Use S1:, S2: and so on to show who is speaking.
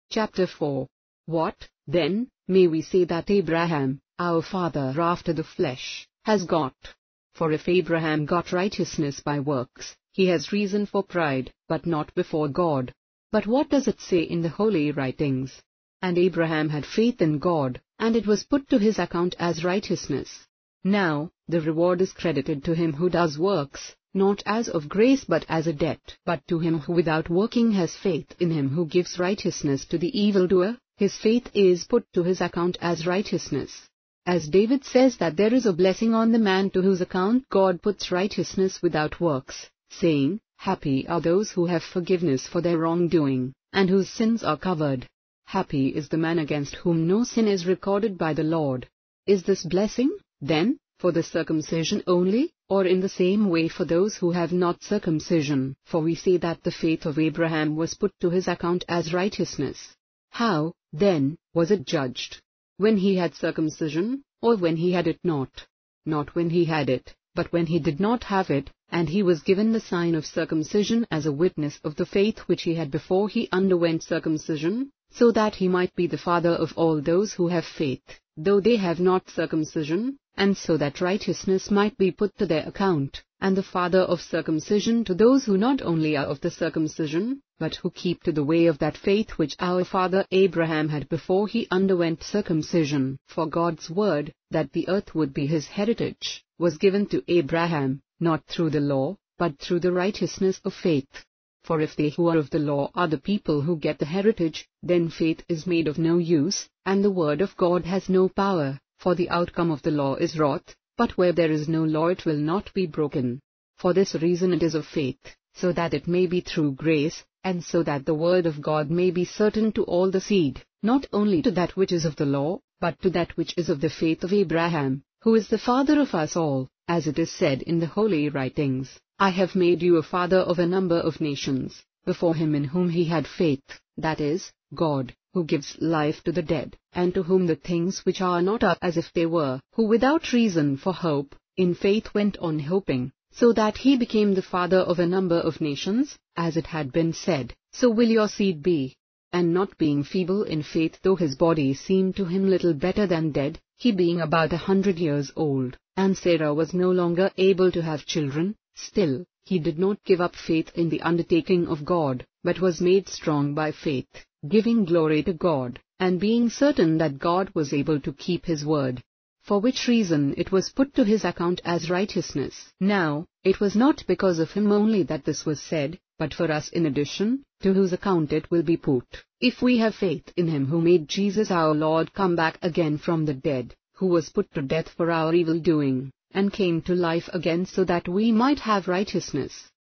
S1: Chapter 4. What, then, may we say that Abraham, our father after the flesh, has got? For if Abraham got righteousness by works, he has reason for pride, but not before God. But what does it say in the holy writings? And Abraham had faith in God, and it was put to his account as righteousness. Now, the reward is credited to him who does works, not as of grace but as a debt. But to him who without working has faith in him who gives righteousness to the evildoer, his faith is put to his account as righteousness. As David says that there is a blessing on the man to whose account God puts righteousness without works, saying, Happy are those who have forgiveness for their wrongdoing, and whose sins are covered. Happy is the man against whom no sin is recorded by the Lord. Is this blessing, then, for the circumcision only, or in the same way for those who have not circumcision? For we say that the faith of Abraham was put to his account as righteousness. How, then, was it judged? When he had circumcision, or when he had it not? Not when he had it, but when he did not have it, and he was given the sign of circumcision as a witness of the faith which he had before he underwent circumcision, so that he might be the father of all those who have faith, though they have not circumcision, and so that righteousness might be put to their account, and the father of circumcision to those who not only are of the circumcision, but who keep to the way of that faith which our father Abraham had before he underwent circumcision. For God's word, that the earth would be his heritage, was given to Abraham, not through the law, but through the righteousness of faith. For if they who are of the law are the people who get the heritage, then faith is made of no use, and the word of God has no power, for the outcome of the law is wrath, but where there is no law it will not be broken. For this reason it is of faith, so that it may be through grace, and so that the word of God may be certain to all the seed, not only to that which is of the law, but to that which is of the faith of Abraham, who is the father of us all, as it is said in the holy writings, I have made you a father of a number of nations, before him in whom he had faith, that is, God, who gives life to the dead, and to whom the things which are not are as if they were, who without reason for hope, in faith went on hoping, so that he became the father of a number of nations, as it had been said, so will your seed be. And not being feeble in faith though his body seemed to him little better than dead, he being about 100 years old, and Sarah was no longer able to have children, still, he did not give up faith in the undertaking of God, but was made strong by faith, giving glory to God, and being certain that God was able to keep his word. For which reason it was put to his account as righteousness. Now, it was not because of him only that this was said, but for us in addition, to whose account it will be put, if we have faith in him who made Jesus our Lord come back again from the dead, who was put to death for our evil doing, and came to life again so that we might have righteousness.